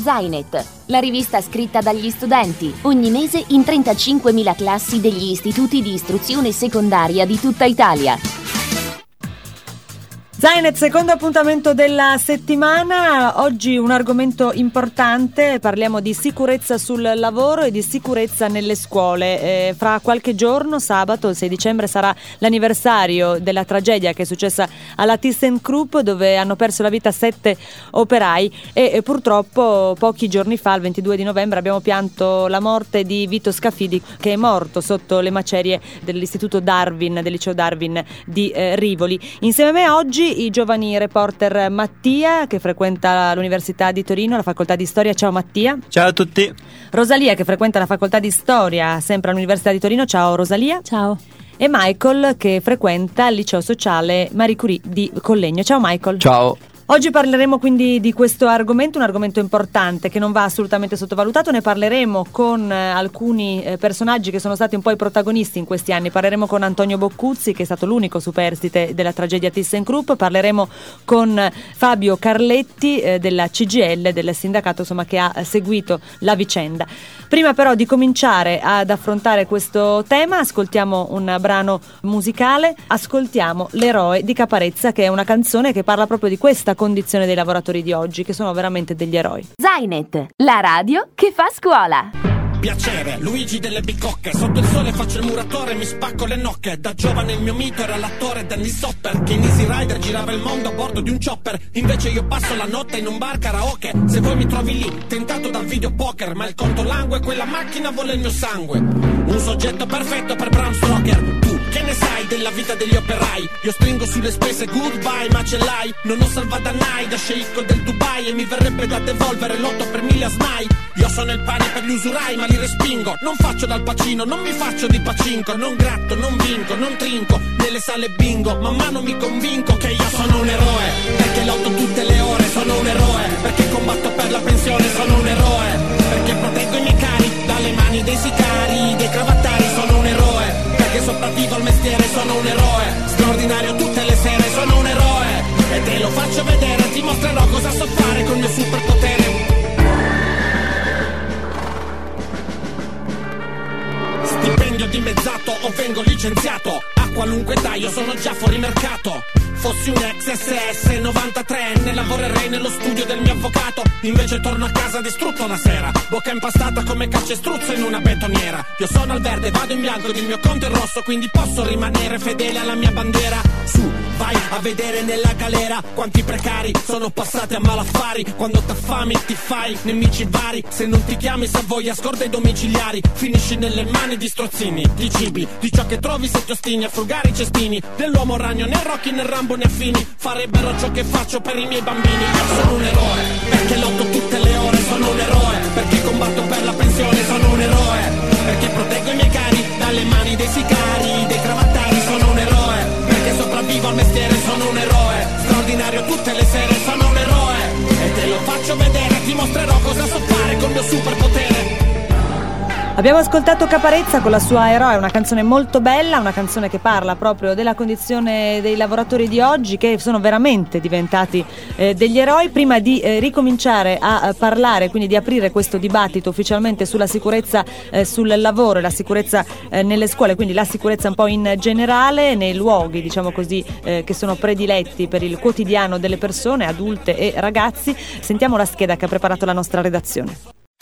Zainet, la rivista scritta dagli studenti, ogni mese in 35.000 classi degli istituti di istruzione secondaria di tutta Italia. Zainet, secondo appuntamento della settimana. Oggi un argomento importante, parliamo di sicurezza sul lavoro e di sicurezza nelle scuole. Fra qualche giorno, sabato, il 6 dicembre, sarà l'anniversario della tragedia che è successa alla ThyssenKrupp, dove hanno perso la vita 7 operai e purtroppo pochi giorni fa, il 22 di novembre, abbiamo pianto la morte di Vito Scafidi, che è morto sotto le macerie dell'istituto Darwin, del liceo Darwin di Rivoli. Insieme a me oggi i giovani reporter Mattia, che frequenta l'Università di Torino, la facoltà di storia. Ciao Mattia. Ciao a tutti. Rosalia, che frequenta la facoltà di storia sempre all'Università di Torino. Ciao Rosalia. Ciao. E Michael, che frequenta il liceo sociale Marie Curie di Collegno. Ciao Michael. Ciao. Oggi parleremo quindi di questo argomento, un argomento importante che non va assolutamente sottovalutato. Ne parleremo con alcuni personaggi che sono stati un po' i protagonisti in questi anni. Parleremo con Antonio Boccuzzi, che è stato l'unico superstite della tragedia ThyssenKrupp. Parleremo con Fabio Carletti della CGIL, del sindacato che ha seguito la vicenda. Prima però di cominciare ad affrontare questo tema, ascoltiamo un brano musicale. Ascoltiamo L'eroe di Caparezza, che è una canzone che parla proprio di questa condizione dei lavoratori di oggi, che sono veramente degli eroi. Zainet, la radio che fa scuola. Piacere, Luigi delle Bicocche. Sotto il sole faccio il muratore e mi spacco le nocche. Da giovane il mio mito era l'attore Danny Sopper, che in Easy Rider girava il mondo a bordo di un chopper. Invece io passo la notte in un bar karaoke. Se vuoi mi trovi lì, tentato dal videopoker, ma il conto langue, quella macchina vuole il mio sangue. Un soggetto perfetto per Bram Stoker. Tu che ne sai della vita degli operai? Io stringo sulle spese, goodbye macellai. Non ho salvadanai da sceicco del Dubai, e mi verrebbe da devolvere l'8 per 1000 a SNAI. Io sono il pane per gli usurai ma li respingo. Non faccio dal Pacino, non mi faccio di pacinco. Non gratto, non vinco, non trinco nelle sale bingo. Man mano mi convinco che io sono un eroe, perché lotto tutte le ore. Sono un eroe, perché combatto per la pensione. Sono un eroe, perché proteggo i miei cari dalle mani dei sicari, dei cravattari. Sono un eroe, perché sopravvivo al mestiere. Sono un eroe, straordinario tutte le sere. Sono un eroe, e te lo faccio vedere. Ti mostrerò cosa so fare col mio superpotere. Stipendio dimezzato o vengo licenziato, a qualunque età io sono già fuori mercato. Fossi un ex SS 93enne, lavorerei nello studio del mio avvocato. Invece torno a casa distrutto la sera, bocca impastata come calcestruzzo in una betoniera. Io sono al verde, vado in bianco ed il mio conto è rosso, quindi posso rimanere fedele alla mia bandiera. Su, vai a vedere nella galera quanti precari sono passati a malaffari. Quando t'affami ti fai nemici vari, se non ti chiami Savoia scorda i domiciliari. Finisci nelle mani di strozzini, di cibi, di ciò che trovi se ti ostini a frugare i cestini. Dell'uomo ragno, né Rocky né Rambo né affini farebbero ciò che faccio per i miei bambini. Io sono un eroe, perché lotto tutte le ore. Sono un eroe, perché combatto per la pensione. Sono un eroe, perché proteggo i miei cari dalle mani dei sicari, dei cravattari. Sono un eroe, perché sopravvivo al mestiere. Sono un eroe, straordinario tutte le sere. Sono un eroe, e te lo faccio vedere. Ti mostrerò cosa so fare col mio superpotere. Abbiamo ascoltato Caparezza con la sua Eroe, una canzone molto bella, una canzone che parla proprio della condizione dei lavoratori di oggi, che sono veramente diventati degli eroi. Prima di ricominciare a parlare, quindi di aprire questo dibattito ufficialmente sulla sicurezza sul lavoro e la sicurezza nelle scuole, quindi la sicurezza un po' in generale, nei luoghi, diciamo così, che sono prediletti per il quotidiano delle persone, adulte e ragazzi, sentiamo la scheda che ha preparato la nostra redazione.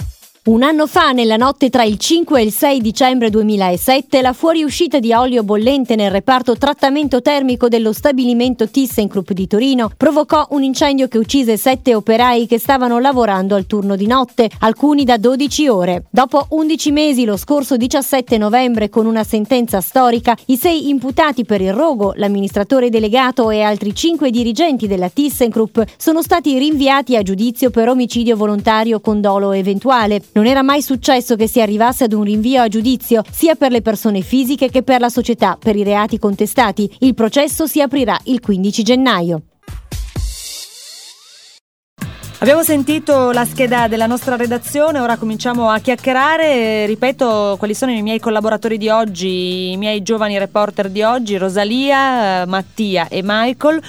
Un anno fa, nella notte tra il 5 e il 6 dicembre 2007, la fuoriuscita di olio bollente nel reparto trattamento termico dello stabilimento ThyssenKrupp di Torino provocò un incendio che uccise 7 operai che stavano lavorando al turno di notte, alcuni da 12 ore. Dopo 11 mesi, lo scorso 17 novembre, con una sentenza storica, i 6 imputati per il rogo, l'amministratore delegato e altri 5 dirigenti della ThyssenKrupp sono stati rinviati a giudizio per omicidio volontario con dolo eventuale. Non era mai successo che si arrivasse ad un rinvio a giudizio, sia per le persone fisiche che per la società, per i reati contestati. Il processo si aprirà il 15 gennaio. Abbiamo sentito la scheda della nostra redazione, ora cominciamo a chiacchierare. Ripeto quali sono i miei collaboratori di oggi, i miei giovani reporter di oggi, Rosalia, Mattia e Michael.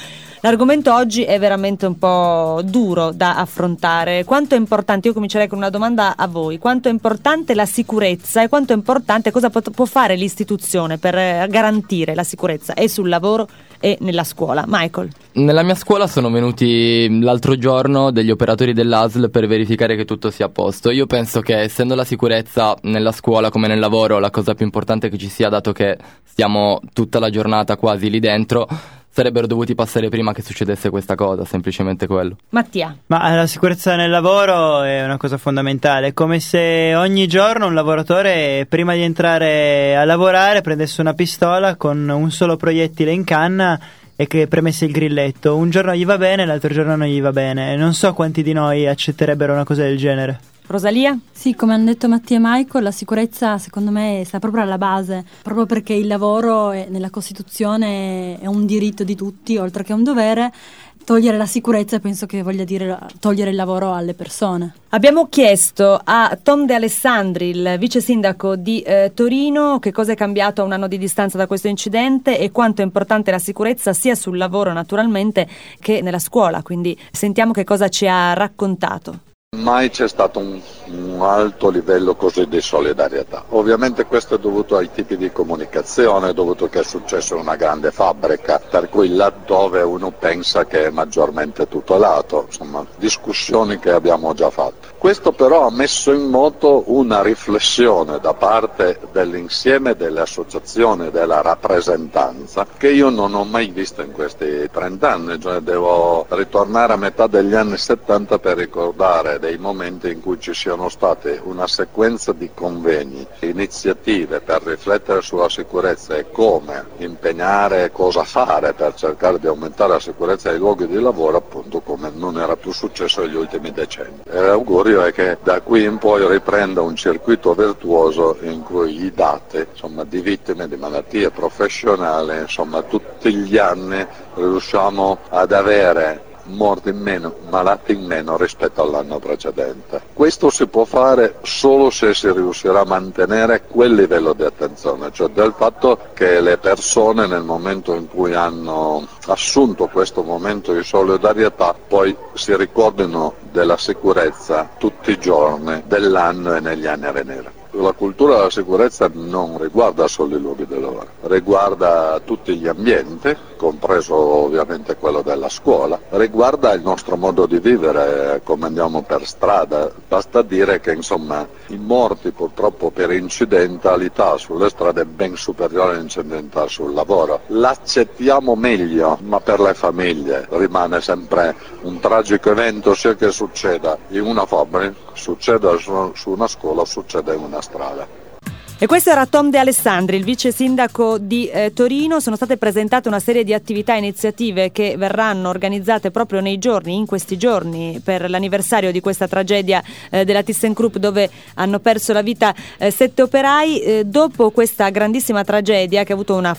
L'argomento oggi è veramente un po' duro da affrontare. Quanto è importante, io comincerei con una domanda a voi, quanto è importante la sicurezza e quanto è importante, cosa può fare l'istituzione per garantire la sicurezza e sul lavoro e nella scuola? Michael. Nella mia scuola sono venuti l'altro giorno degli operatori dell'ASL per verificare che tutto sia a posto. Io penso che, essendo la sicurezza nella scuola come nel lavoro la cosa più importante che ci sia, dato che stiamo tutta la giornata quasi lì dentro, sarebbero dovuti passare prima che succedesse questa cosa, semplicemente quello. Mattia. Ma la sicurezza nel lavoro è una cosa fondamentale, è come se ogni giorno un lavoratore prima di entrare a lavorare prendesse una pistola con un solo proiettile in canna e che premesse il grilletto. Un giorno gli va bene, l'altro giorno non gli va bene. Non so quanti di noi accetterebbero una cosa del genere. Rosalia? Sì, come hanno detto Mattia e Michael, la sicurezza secondo me sta proprio alla base, proprio perché il lavoro nella Costituzione è un diritto di tutti, oltre che un dovere. Togliere la sicurezza penso che voglia dire togliere il lavoro alle persone. Abbiamo chiesto a Tom De Alessandri, il vice sindaco di Torino, che cosa è cambiato a un anno di distanza da questo incidente e quanto è importante la sicurezza sia sul lavoro naturalmente che nella scuola, quindi sentiamo che cosa ci ha raccontato. Mai c'è stato un alto livello così di solidarietà. Ovviamente questo è dovuto ai tipi di comunicazione, è dovuto che è successo in una grande fabbrica, per cui laddove uno pensa che è maggiormente tutelato, insomma, discussioni che abbiamo già fatto. Questo però ha messo in moto una riflessione da parte dell'insieme delle associazioni della rappresentanza che io non ho mai visto in questi 30 anni, cioè devo ritornare a metà degli anni 70 per ricordare dei momenti in cui ci siano state una sequenza di convegni, iniziative per riflettere sulla sicurezza e come impegnare, cosa fare per cercare di aumentare la sicurezza dei luoghi di lavoro, appunto come non era più successo negli ultimi decenni. E l'augurio è che da qui in poi riprenda un circuito virtuoso in cui i dati, insomma, di vittime di malattie professionali, insomma, tutti gli anni riusciamo ad avere morti in meno, malati in meno rispetto all'anno precedente. Questo si può fare solo se si riuscirà a mantenere quel livello di attenzione, cioè del fatto che le persone nel momento in cui hanno assunto questo momento di solidarietà poi si ricordino della sicurezza tutti i giorni dell'anno e negli anni a venire. La cultura della sicurezza non riguarda solo i luoghi di lavoro, riguarda tutti gli ambienti, compreso ovviamente quello della scuola, riguarda il nostro modo di vivere, come andiamo per strada. Basta dire che insomma i morti purtroppo per incidentalità sulle strade è ben superiore all'incidentalità sul lavoro. L'accettiamo meglio, ma per le famiglie rimane sempre un tragico evento, sia che succeda in una fabbrica, succeda su una scuola, succeda in una strada. E questo era Tom De Alessandri, il vice sindaco di Torino. Sono state presentate una serie di attività e iniziative che verranno organizzate proprio in questi giorni, per l'anniversario di questa tragedia della ThyssenKrupp, dove hanno perso la vita 7 operai. Dopo questa grandissima tragedia che ha avuto un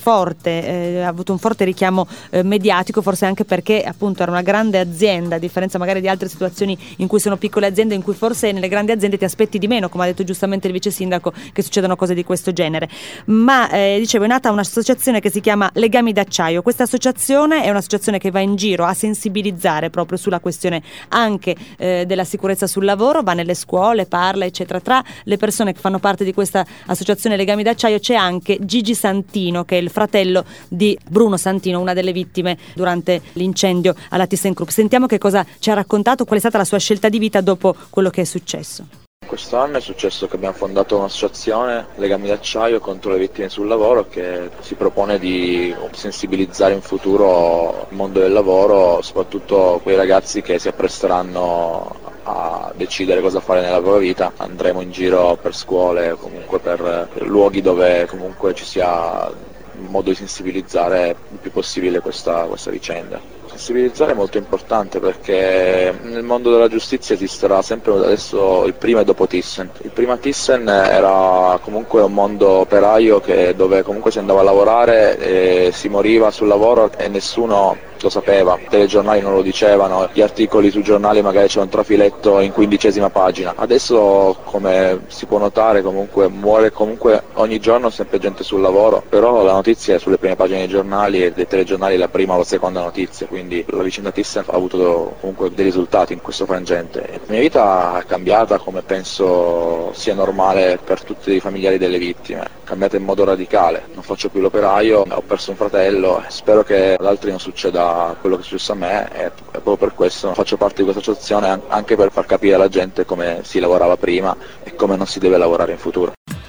forte richiamo mediatico, forse anche perché appunto era una grande azienda, a differenza magari di altre situazioni in cui sono piccole aziende, in cui forse nelle grandi aziende ti aspetti di meno, come ha detto giustamente il vice sindaco, che succedano cose di questo genere. Ma dicevo, è nata un'associazione che si chiama Legami d'Acciaio. Questa associazione è un'associazione che va in giro a sensibilizzare proprio sulla questione anche della sicurezza sul lavoro, va nelle scuole, parla eccetera. Tra le persone che fanno parte di questa associazione Legami d'Acciaio c'è anche Gigi Santino, che è il fratello di Bruno Santino, una delle vittime durante l'incendio alla ThyssenKrupp. Sentiamo che cosa ci ha raccontato, qual è stata la sua scelta di vita dopo quello che è successo. Quest'anno è successo che abbiamo fondato un'associazione, Legami d'Acciaio, contro le vittime sul lavoro, che si propone di sensibilizzare in futuro il mondo del lavoro, soprattutto quei ragazzi che si appresteranno a decidere cosa fare nella loro vita. Andremo in giro per scuole, comunque per luoghi dove comunque ci sia un modo di sensibilizzare il più possibile questa vicenda. Sensibilizzare è molto importante perché nel mondo della giustizia esisterà sempre adesso il prima e dopo Thyssen. Il prima Thyssen era comunque un mondo operaio dove comunque si andava a lavorare e si moriva sul lavoro e nessuno lo sapeva, i telegiornali non lo dicevano, gli articoli sui giornali magari c'era un trafiletto in 15ª pagina. Adesso, come si può notare, comunque muore ogni giorno sempre gente sul lavoro, però la notizia è sulle prime pagine dei giornali e dei telegiornali la prima o la seconda notizia, quindi la vicenda Thyssen ha avuto comunque dei risultati in questo frangente. La mia vita è cambiata, come penso sia normale per tutti i familiari delle vittime, è cambiata in modo radicale, non faccio più l'operaio, ho perso un fratello, spero che ad altri non succeda quello che è successo a me e proprio per questo faccio parte di questa associazione, anche per far capire alla gente come si lavorava prima e come non si deve lavorare in futuro.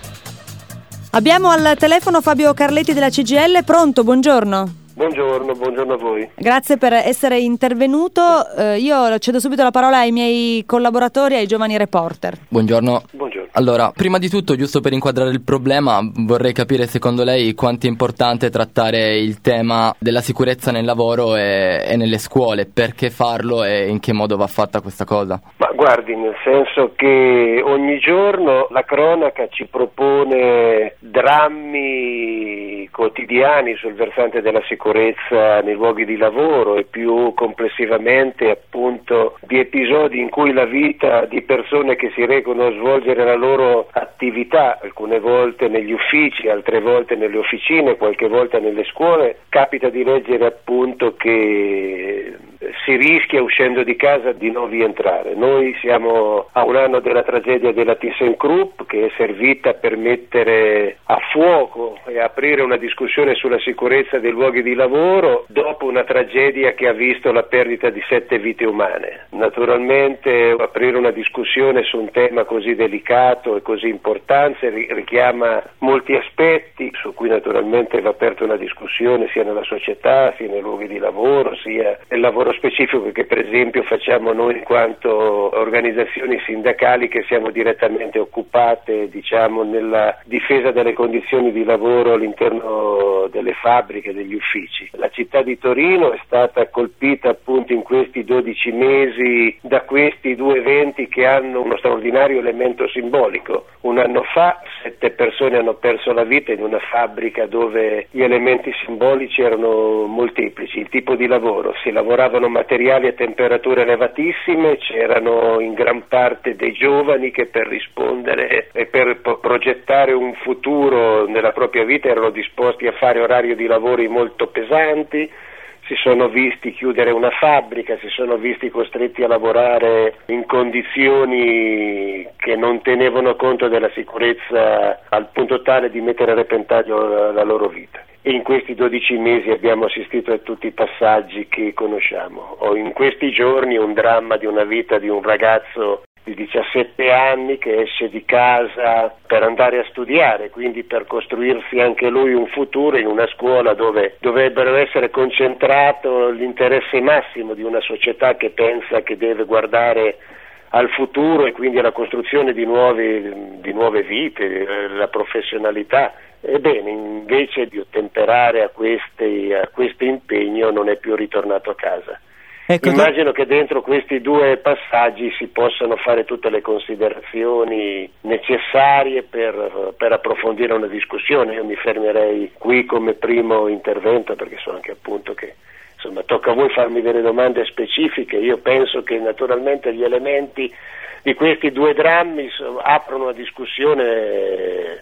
Abbiamo al telefono Fabio Carletti della CGIL, pronto, buongiorno. Buongiorno a voi. Grazie per essere intervenuto. Io cedo subito la parola ai miei collaboratori, ai giovani reporter. Buongiorno. Allora, prima di tutto, giusto per inquadrare il problema, vorrei capire secondo lei quanto è importante trattare il tema della sicurezza nel lavoro e nelle scuole, perché farlo e in che modo va fatta questa cosa? Ma guardi, nel senso che ogni giorno la cronaca ci propone drammi quotidiani sul versante della sicurezza nei luoghi di lavoro e più complessivamente appunto di episodi in cui la vita di persone che si recano a svolgere la loro attività, alcune volte negli uffici, altre volte nelle officine, qualche volta nelle scuole, capita di leggere appunto che si rischia uscendo di casa di non rientrare. Noi siamo a un anno della tragedia della ThyssenKrupp, che è servita per mettere a fuoco e aprire una discussione sulla sicurezza dei luoghi di lavoro dopo una tragedia che ha visto la perdita di 7 vite umane. Naturalmente aprire una discussione su un tema così delicato e così importante richiama molti aspetti su cui naturalmente va aperta una discussione sia nella società, sia nei luoghi di lavoro, sia nel lavoro specifico che per esempio facciamo noi in quanto organizzazioni sindacali che siamo direttamente occupate nella difesa delle condizioni di lavoro all'interno delle fabbriche, degli uffici. La città di Torino è stata colpita appunto in questi 12 mesi da questi due eventi che hanno uno straordinario elemento simbolico. Un anno fa 7 persone hanno perso la vita in una fabbrica dove gli elementi simbolici erano molteplici. Il tipo di lavoro, si lavoravano materiali a temperature elevatissime, c'erano in gran parte dei giovani che per rispondere e per progettare un futuro nella propria vita erano disposti a fare orari di lavori molto pesanti, si sono visti chiudere una fabbrica, si sono visti costretti a lavorare in condizioni che non tenevano conto della sicurezza al punto tale di mettere a repentaglio la loro vita. E in questi 12 mesi abbiamo assistito a tutti i passaggi che conosciamo. O in questi giorni un dramma di una vita di un ragazzo di 17 anni che esce di casa per andare a studiare, quindi per costruirsi anche lui un futuro in una scuola dove dovrebbero essere concentrato l'interesse massimo di una società che pensa che deve guardare al futuro e quindi alla costruzione di nuove vite, la professionalità. Ebbene, invece di ottemperare a questo impegno non è più ritornato a casa. Ecco, immagino che dentro questi due passaggi si possano fare tutte le considerazioni necessarie per approfondire una discussione. Io mi fermerei qui come primo intervento perché so anche appunto che insomma tocca a voi farmi delle domande specifiche. Io penso che naturalmente gli elementi di questi due drammi aprono una discussione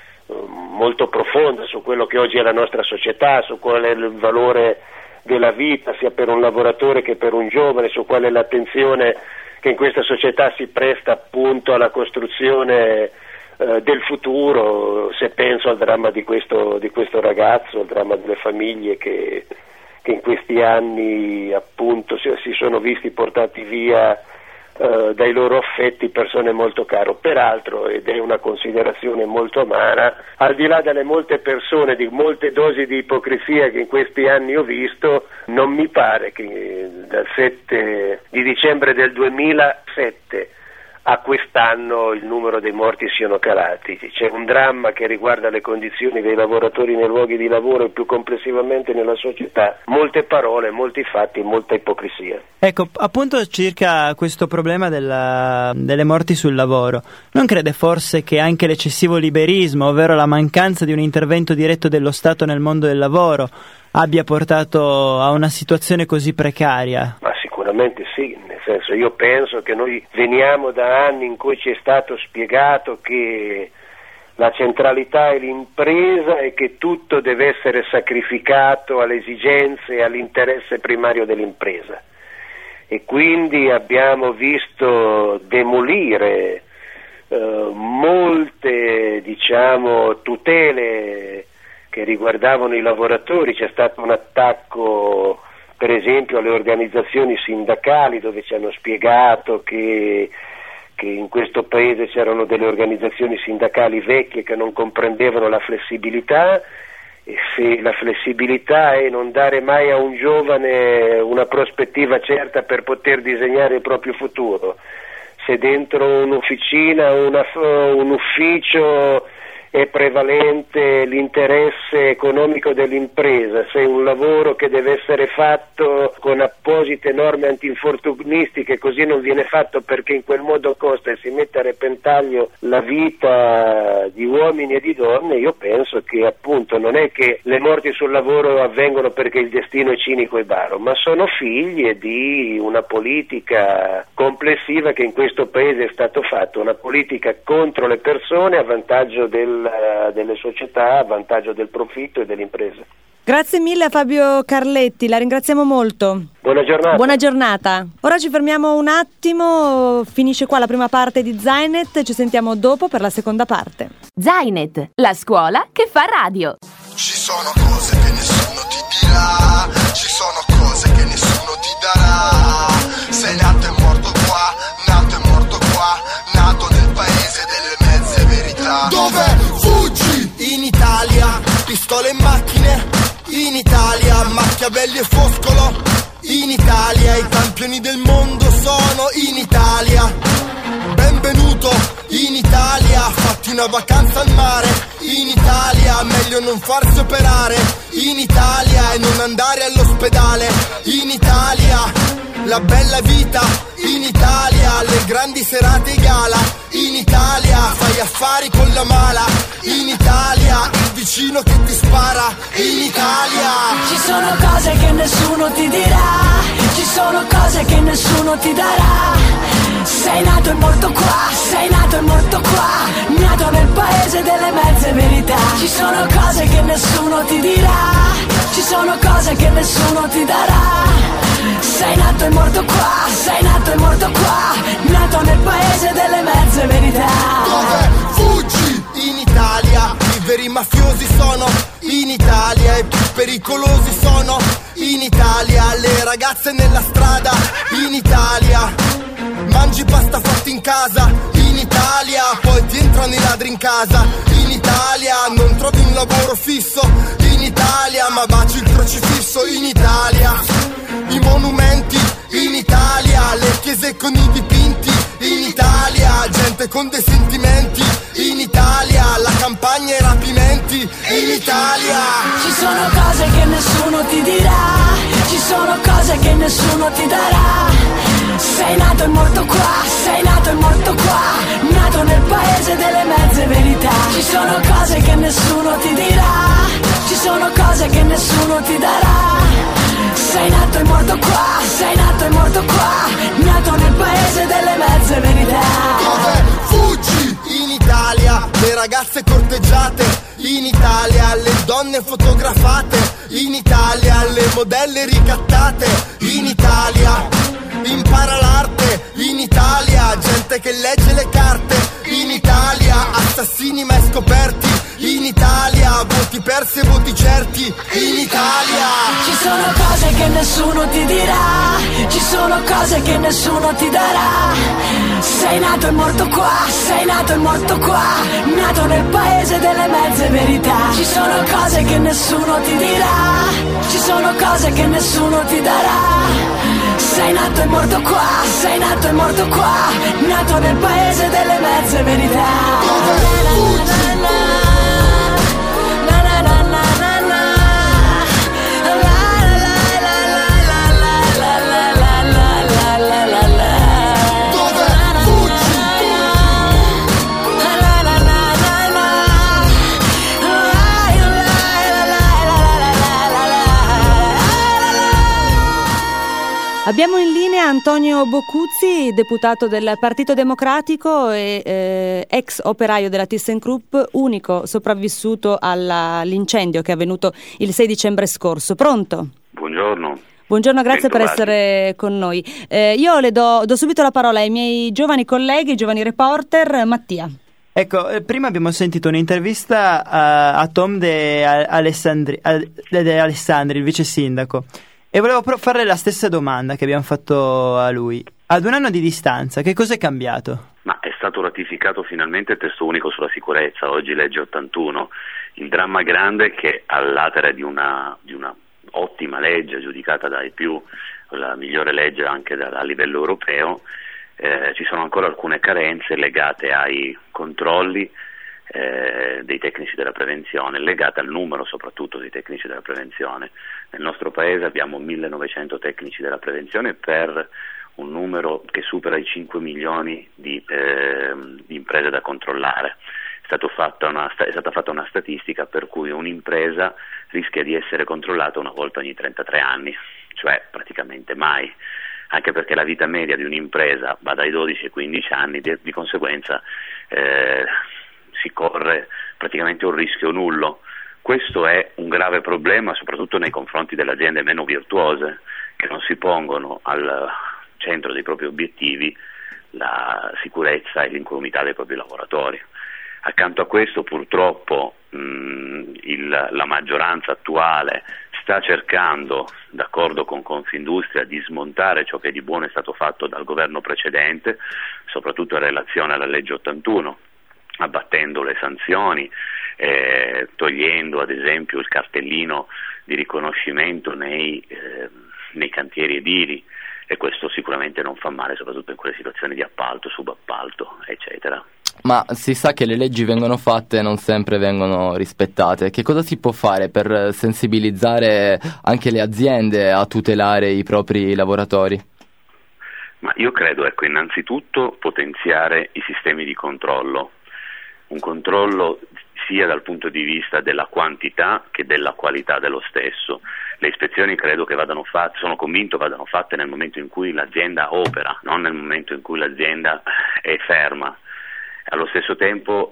molto profonda su quello che oggi è la nostra società, su qual è il valore della vita sia per un lavoratore che per un giovane, su qual è l'attenzione che in questa società si presta appunto alla costruzione del futuro. Se penso al dramma di questo ragazzo, al dramma delle famiglie che in questi anni appunto si sono visti portati via dai loro affetti persone molto caro. Peraltro, ed è una considerazione molto amara, al di là delle molte persone, di molte dosi di ipocrisia che in questi anni ho visto, non mi pare che dal 7 di dicembre del 2007 a quest'anno il numero dei morti siano calati. C'è un dramma che riguarda le condizioni dei lavoratori nei luoghi di lavoro e più complessivamente nella società. Molte parole, molti fatti, molta ipocrisia. Ecco, appunto circa questo problema delle morti sul lavoro, non crede forse che anche l'eccessivo liberismo, ovvero la mancanza di un intervento diretto dello Stato nel mondo del lavoro, abbia portato a una situazione così precaria? Ma sicuramente sì, nel senso, io penso che noi veniamo da anni in cui ci è stato spiegato che la centralità è l'impresa e che tutto deve essere sacrificato alle esigenze e all'interesse primario dell'impresa. E quindi abbiamo visto demolire molte, tutele che riguardavano i lavoratori. C'è stato un attacco, per esempio, alle organizzazioni sindacali, dove ci hanno spiegato che in questo paese c'erano delle organizzazioni sindacali vecchie che non comprendevano la flessibilità. E se la flessibilità è non dare mai a un giovane una prospettiva certa per poter disegnare il proprio futuro, se dentro un'officina, un ufficio è prevalente l'interesse economico dell'impresa, se un lavoro che deve essere fatto con apposite norme antinfortunistiche così non viene fatto perché in quel modo costa e si mette a repentaglio la vita di uomini e di donne, io penso che appunto non è che le morti sul lavoro avvengono perché il destino è cinico e baro, ma sono figlie di una politica complessiva che in questo paese è stato fatto, una politica contro le persone a vantaggio delle società, a vantaggio del profitto e dell'impresa. Grazie mille a Fabio Carletti, la ringraziamo molto. Buona giornata. Buona giornata. Ora ci fermiamo un attimo, finisce qua la prima parte di Zainet, ci sentiamo dopo per la seconda parte. Zainet, la scuola che fa radio. Ci sono cose che nessuno ti dirà, ci sono cose che nessuno ti darà. Sei nato e morto qua, nato e morto qua, nato nel paese delle mezze verità. Dove fuggi? In Italia, pistole e macchine. In Italia, Machiavelli e Foscolo. In Italia, i campioni del mondo sono in Italia. Benvenuto in Italia, fatti una vacanza al mare. In Italia, meglio non farsi operare. In Italia e non andare all'ospedale. In Italia, la bella vita. In Italia, le grandi serate e gala. In Italia, fai affari con la mala. In Italia, il vicino che ti spara. In Italia ci sono cose che nessuno ti dirà, ci sono cose che nessuno ti darà. Sei nato e morto qua, sei nato e morto qua, nato nel paese delle mezze verità. Ci sono cose che nessuno ti dirà, ci sono cose che nessuno ti darà. Sei nato e morto qua, sei nato e morto qua, nato nel paese delle mezze verità. Dove fuggi? In Italia, i veri mafiosi sono in Italia, i più pericolosi sono in Italia, le ragazze nella strada in Italia, mangi pasta fatta in casa in Italia, poi ti entrano i ladri in casa in Italia, non trovi un lavoro fisso in Italia, ma baci il crocifisso in Italia, i monumenti in Italia, le chiese con i dipinti in Italia, gente con dei sentimenti in Italia, la campagna e i rapimenti in Italia. Ci sono cose che nessuno ti dirà, ci sono cose che nessuno ti darà. Sei nato e morto qua, sei nato e morto qua, nato nel paese delle mezze verità. Ci sono cose che nessuno ti dirà, ci sono cose che nessuno ti darà. Sei nato e morto qua, sei nato e morto qua, nato nel paese delle mezze verità. Dove fuggi? In Italia, le ragazze corteggiate in Italia, le donne fotografate in Italia, le modelle ricattate in Italia, impara l'arte in Italia, gente che legge le carte in Italia, assassini mai scoperti in Italia, voti persi e voti certi in Italia. Ci sono cose che nessuno ti dirà, ci sono cose che nessuno ti darà. Sei nato e morto qua, sei nato e morto qua, nato nel paese delle mezze verità. Ci sono cose che nessuno ti dirà, ci sono cose che nessuno ti darà. sei nato e morto qua, sei nato e morto qua, nato nel paese delle mezze verità. Abbiamo in linea Antonio Boccuzzi, deputato del Partito Democratico e ex operaio della ThyssenKrupp, unico sopravvissuto all'incendio che è avvenuto il 6 dicembre scorso. Pronto? Buongiorno. Buongiorno, grazie per Bentrovati. essere con noi. Io le do subito la parola ai miei giovani colleghi, giovani reporter. Mattia. Ecco, prima abbiamo sentito un'intervista a Tom de Alessandri, il vice sindaco, e volevo farle la stessa domanda che abbiamo fatto a lui. Ad un anno di distanza, che cosa è cambiato? Ma è stato ratificato finalmente il testo unico sulla sicurezza, oggi legge 81. Il dramma grande è che all'atere di una ottima legge, giudicata dai più la migliore legge anche a livello europeo, ci sono ancora alcune carenze legate ai controlli dei tecnici della prevenzione, legate al numero soprattutto dei tecnici della prevenzione. Nel nostro paese abbiamo 1900 tecnici della prevenzione per un numero che supera i 5 milioni di imprese da controllare. È stata fatta una statistica per cui un'impresa rischia di essere controllata una volta ogni 33 anni, cioè praticamente mai, anche perché la vita media di un'impresa va dai 12 ai 15 anni, di conseguenza si corre praticamente un rischio nullo. Questo è un grave problema soprattutto nei confronti delle aziende meno virtuose, che non si pongono al centro dei propri obiettivi la sicurezza e l'incolumità dei propri lavoratori. Accanto a questo purtroppo la maggioranza attuale sta cercando, d'accordo con Confindustria, di smontare ciò che di buono è stato fatto dal governo precedente, soprattutto in relazione alla legge 81, abbattendo le sanzioni, togliendo ad esempio il cartellino di riconoscimento nei cantieri edili, e questo sicuramente non fa male, soprattutto in quelle situazioni di appalto, subappalto, eccetera. Ma si sa che le leggi vengono fatte e non sempre vengono rispettate. Che cosa si può fare per sensibilizzare anche le aziende a tutelare i propri lavoratori? Ma io credo, innanzitutto potenziare i sistemi di controllo. Un controllo sia dal punto di vista della quantità che della qualità dello stesso. Le ispezioni credo che sono convinto vadano fatte nel momento in cui l'azienda opera, non nel momento in cui l'azienda è ferma. Allo stesso tempo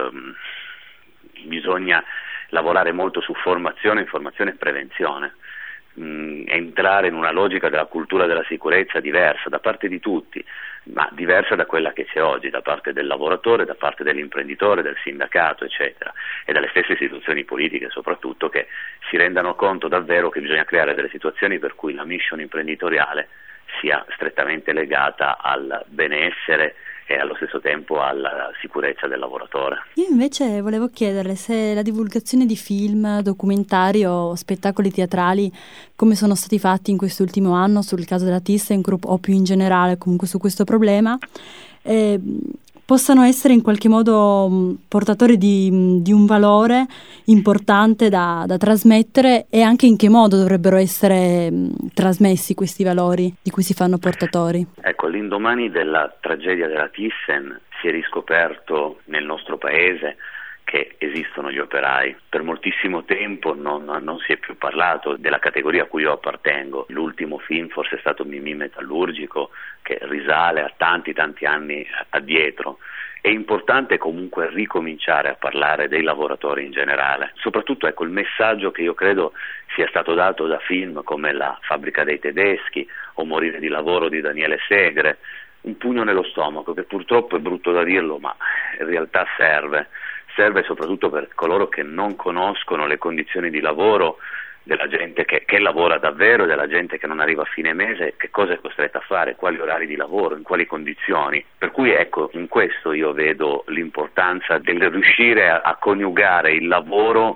bisogna lavorare molto su formazione, informazione e prevenzione. Entrare in una logica della cultura della sicurezza diversa da parte di tutti, ma diversa da quella che c'è oggi, da parte del lavoratore, da parte dell'imprenditore, del sindacato, eccetera, e dalle stesse istituzioni politiche soprattutto, che si rendano conto davvero che bisogna creare delle situazioni per cui la mission imprenditoriale sia strettamente legata al benessere e allo stesso tempo alla sicurezza del lavoratore. Io invece volevo chiederle se la divulgazione di film, documentari o spettacoli teatrali, come sono stati fatti in quest'ultimo anno sul caso della ThyssenKrupp o più in generale comunque su questo problema, possano essere in qualche modo portatori di un valore importante da trasmettere, e anche in che modo dovrebbero essere trasmessi questi valori di cui si fanno portatori. Ecco, all'indomani della tragedia della Thyssen si è riscoperto nel nostro paese che esistono gli operai. Per moltissimo tempo non si è più parlato della categoria a cui io appartengo. L'ultimo film forse è stato Mimì Metallurgico, che risale a tanti anni addietro. È importante comunque ricominciare a parlare dei lavoratori in generale, soprattutto il messaggio che io credo sia stato dato da film come La fabbrica dei tedeschi o Morire di lavoro di Daniele Segre, un pugno nello stomaco che purtroppo è brutto da dirlo, ma in realtà serve soprattutto per coloro che non conoscono le condizioni di lavoro della gente che lavora davvero, della gente che non arriva a fine mese, che cosa è costretta a fare, quali orari di lavoro, in quali condizioni. Per cui in questo io vedo l'importanza del riuscire a coniugare il lavoro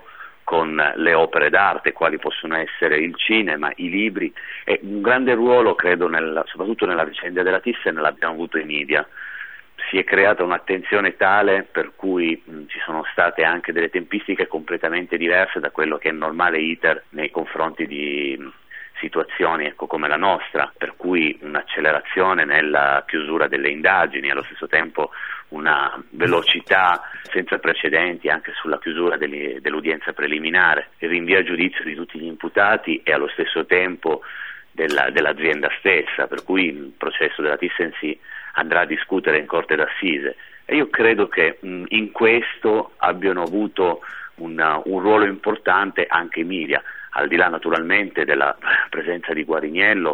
con le opere d'arte, quali possono essere il cinema, i libri, e un grande ruolo credo soprattutto nella vicenda della Thyssen l'abbiamo avuto i media. Si è creata un'attenzione tale per cui ci sono state anche delle tempistiche completamente diverse da quello che è il normale iter nei confronti di situazioni come la nostra, per cui un'accelerazione nella chiusura delle indagini, allo stesso tempo una velocità senza precedenti anche sulla chiusura dell'udienza preliminare, il rinvio a giudizio di tutti gli imputati e allo stesso tempo dell'azienda stessa, per cui il processo della Thyssen si andrà a discutere in corte d'assise, e io credo che in questo abbiano avuto un ruolo importante anche i media, al di là naturalmente della presenza di Guariniello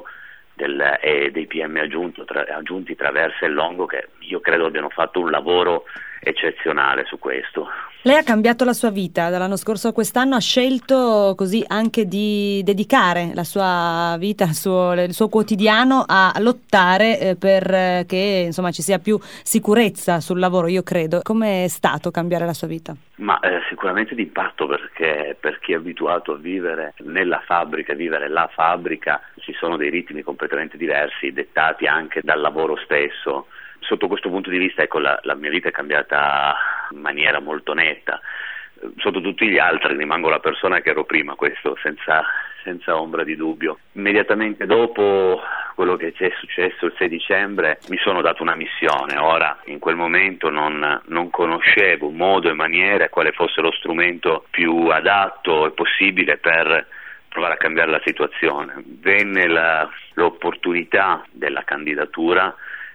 e dei PM aggiunti Traversa e Longo, che io credo abbiano fatto un lavoro eccezionale su questo. Lei ha cambiato la sua vita dall'anno scorso a quest'anno, ha scelto così anche di dedicare la sua vita, il suo quotidiano a lottare per che insomma ci sia più sicurezza sul lavoro, io credo. Come è stato cambiare la sua vita? Ma sicuramente d'impatto, perché per chi è abituato a vivere nella fabbrica, vivere la fabbrica, ci sono dei ritmi completamente diversi, dettati anche dal lavoro stesso. Sotto questo punto di vista, ecco, la mia vita è cambiata in maniera molto netta. Sotto tutti gli altri rimango la persona che ero prima, questo senza ombra di dubbio. Immediatamente dopo quello che ci è successo il 6 dicembre mi sono dato una missione. Ora, in quel momento non conoscevo modo e maniera quale fosse lo strumento più adatto e possibile per provare a cambiare la situazione. Venne l'opportunità della candidatura.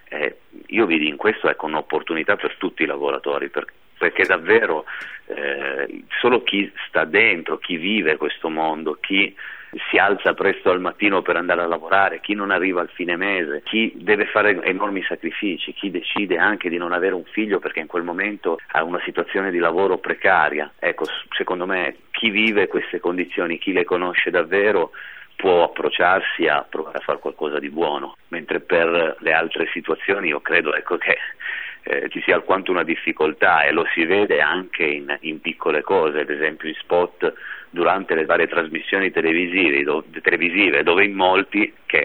Io vidi in questo un'opportunità per tutti i lavoratori, perché davvero solo chi sta dentro, chi vive questo mondo, chi si alza presto al mattino per andare a lavorare, chi non arriva al fine mese, chi deve fare enormi sacrifici, chi decide anche di non avere un figlio perché in quel momento ha una situazione di lavoro precaria. Ecco, secondo me chi vive queste condizioni, chi le conosce davvero, può approcciarsi a provare a fare qualcosa di buono, mentre per le altre situazioni io credo che ci sia alquanto una difficoltà, e lo si vede anche in piccole cose, ad esempio in spot durante le varie trasmissioni televisive dove in molti che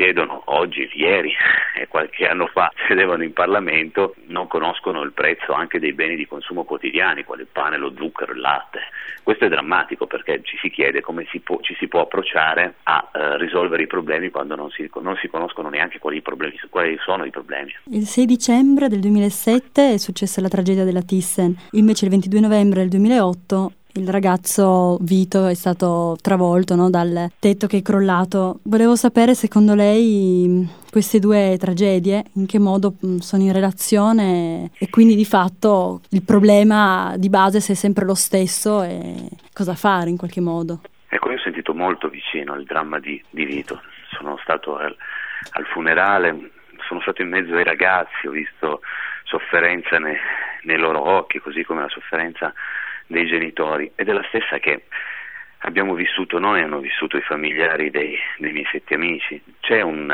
ieri e qualche anno fa sedevano in Parlamento non conoscono il prezzo anche dei beni di consumo quotidiani, quali il pane, lo zucchero, il latte. Questo è drammatico, perché ci si chiede come ci si può approcciare a risolvere i problemi quando non si conoscono neanche quali sono i problemi. Il 6 dicembre del 2007 è successa la tragedia della Thyssen, invece il 22 novembre del 2008 il ragazzo Vito è stato travolto, no, dal tetto che è crollato. Volevo sapere, secondo lei, queste due tragedie in che modo sono in relazione, e quindi di fatto il problema di base se è sempre lo stesso e cosa fare in qualche modo. Ecco, io ho sentito molto vicino il dramma di Vito. Sono stato al funerale, sono stato in mezzo ai ragazzi, ho visto sofferenza nei loro occhi, così come la sofferenza dei genitori, ed è la stessa che abbiamo vissuto noi, hanno vissuto i familiari dei miei 7 amici. C'è un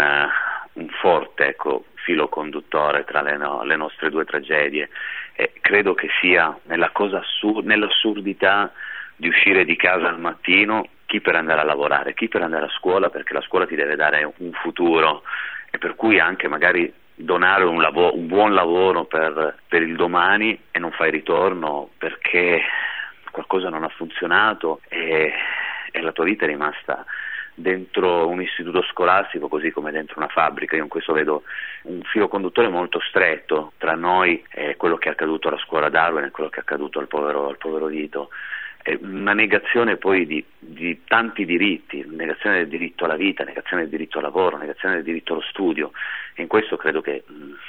forte filo conduttore tra le nostre due tragedie, e credo che sia nell'assurdità di uscire di casa al mattino, chi per andare a lavorare, chi per andare a scuola, perché la scuola ti deve dare un futuro, e per cui anche magari donare un buon lavoro per il domani, e non fai ritorno perché qualcosa non ha funzionato e la tua vita è rimasta dentro un istituto scolastico così come dentro una fabbrica. Io in questo vedo un filo conduttore molto stretto tra noi e quello che è accaduto alla scuola Darwin e quello che è accaduto al povero Vito. È una negazione poi di tanti diritti, negazione del diritto alla vita, negazione del diritto al lavoro, negazione del diritto allo studio, e in questo credo che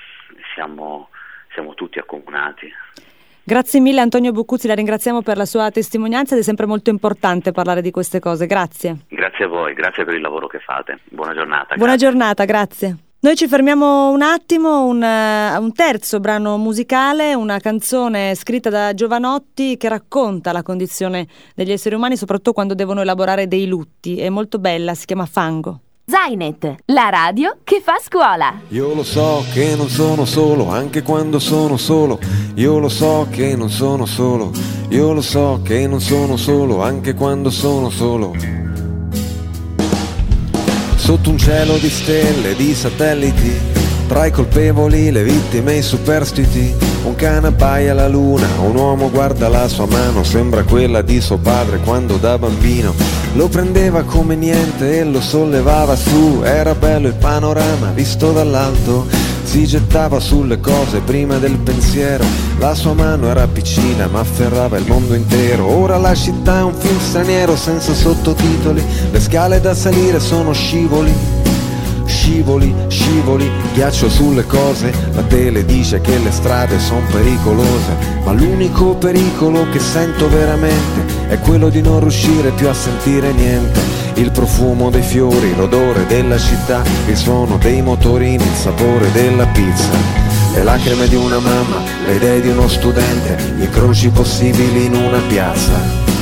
siamo tutti accomunati. Grazie mille Antonio Boccuzzi, la ringraziamo per la sua testimonianza, ed è sempre molto importante parlare di queste cose. Grazie. Grazie a voi, grazie per il lavoro che fate. Buona giornata. Buona giornata, grazie. Noi ci fermiamo un attimo, un terzo brano musicale, una canzone scritta da Jovanotti che racconta la condizione degli esseri umani, soprattutto quando devono elaborare dei lutti. È molto bella, si chiama Fango. Zainet, la radio che fa scuola. Io lo so che non sono solo, anche quando sono solo. Io lo so che non sono solo. Io lo so che non sono solo, anche quando sono solo. Sotto un cielo di stelle, di satelliti, tra i colpevoli, le vittime, i superstiti. Un cane abbaia alla luna, un uomo guarda la sua mano, sembra quella di suo padre quando da bambino lo prendeva come niente e lo sollevava su. Era bello il panorama visto dall'alto, si gettava sulle cose prima del pensiero. La sua mano era piccina ma afferrava il mondo intero. Ora la città è un film straniero senza sottotitoli, le scale da salire sono scivoli. Scivoli, scivoli, ghiaccio sulle cose. La tele dice che le strade sono pericolose, ma l'unico pericolo che sento veramente è quello di non riuscire più a sentire niente. Il profumo dei fiori, l'odore della città, il suono dei motorini, il sapore della pizza, le lacrime di una mamma, le idee di uno studente, gli incroci possibili in una piazza,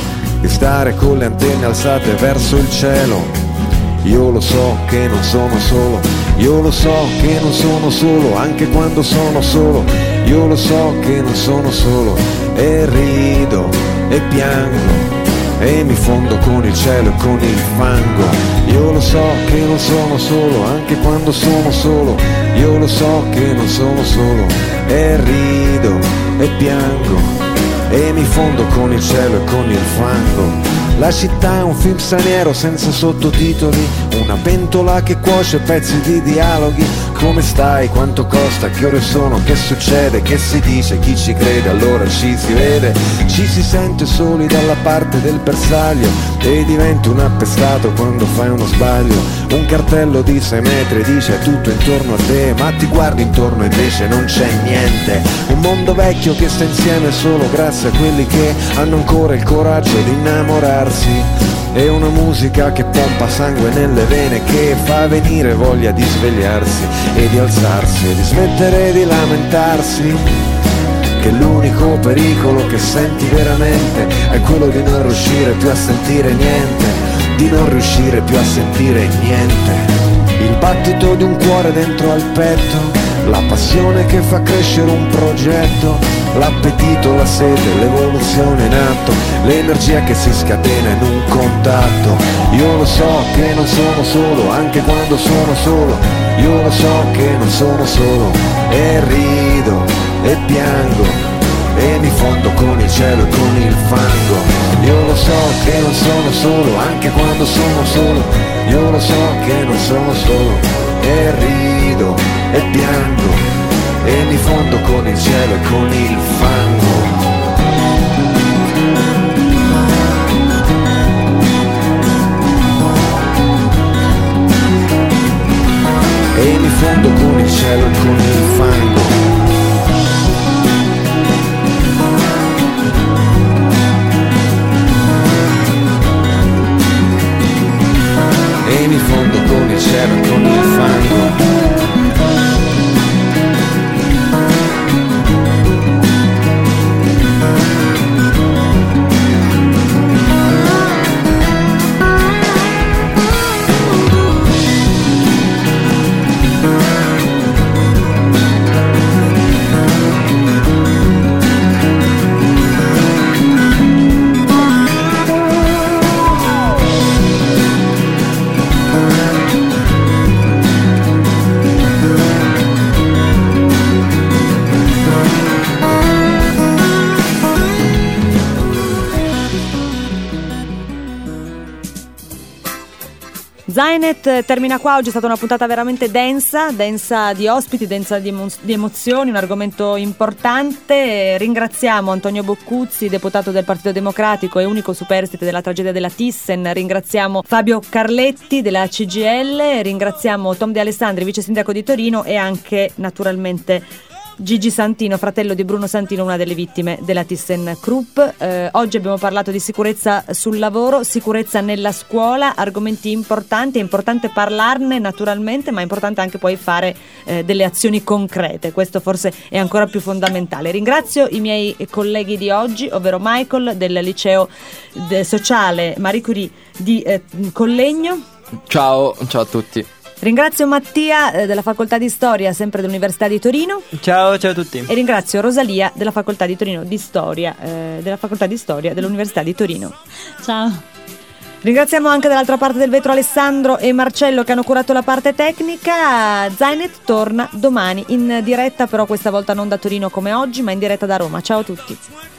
di stare con le antenne alzate verso il cielo. Io lo so che non sono solo, io lo so che non sono solo, anche quando sono solo. Io lo so che non sono solo, e rido e piango e mi fondo con il cielo e con il fango. Io lo so che non sono solo, anche quando sono solo. Io lo so che non sono solo, e rido e piango e mi fondo con il cielo e con il fango. La città è un film straniero senza sottotitoli, una pentola che cuoce pezzi di dialoghi. Come stai? Quanto costa? Che ore sono? Che succede? Che si dice? Chi ci crede? Allora ci si vede. Ci si sente soli dalla parte del bersaglio e diventi un appestato quando fai uno sbaglio. Un cartello di 6 metri dice tutto intorno a te, ma ti guardi intorno e invece non c'è niente. Un mondo vecchio che sta insieme solo grazie a quelli che hanno ancora il coraggio di innamorarsi. È una musica che pompa sangue nelle vene, che fa venire voglia di svegliarsi e di alzarsi e di smettere di lamentarsi, che l'unico pericolo che senti veramente è quello di non riuscire più a sentire niente, di non riuscire più a sentire niente. Il battito di un cuore dentro al petto, la passione che fa crescere un progetto, l'appetito, la sete, l'evoluzione in atto, l'energia che si scatena in un contatto. Io lo so che non sono solo, anche quando sono solo. Io lo so che non sono solo, e rido e piango e mi fondo con il cielo e con il fango. Io lo so che non sono solo, anche quando sono solo. Io lo so che non sono solo, e rido e piango e mi fondo con il cielo e con il fango. E mi fondo con il cielo e con il fango. E mi fondo con il cielo e con il fango. Zainet termina qua. Oggi è stata una puntata veramente densa di ospiti, densa di emozioni, un argomento importante. Ringraziamo Antonio Boccuzzi, deputato del Partito Democratico e unico superstite della tragedia della Thyssen. Ringraziamo Fabio Carletti della CGIL, ringraziamo Tom De Alessandri, vice sindaco di Torino, e anche naturalmente Gigi Santino, fratello di Bruno Santino, una delle vittime della ThyssenKrupp. Oggi abbiamo parlato di sicurezza sul lavoro, sicurezza nella scuola, argomenti importanti. È importante parlarne naturalmente, ma è importante anche poi fare delle azioni concrete. Questo forse è ancora più fondamentale. Ringrazio i miei colleghi di oggi, ovvero Michael del liceo sociale Marie Curie di Collegno, Ciao a tutti. Ringrazio Mattia della Facoltà di Storia, sempre dell'Università di Torino. Ciao a tutti. E ringrazio Rosalia della Facoltà di Torino di Storia, della Facoltà di Storia dell'Università di Torino. Ciao. Ringraziamo anche dall'altra parte del vetro Alessandro e Marcello che hanno curato la parte tecnica. Zainet torna domani in diretta, però questa volta non da Torino come oggi, ma in diretta da Roma. Ciao a tutti.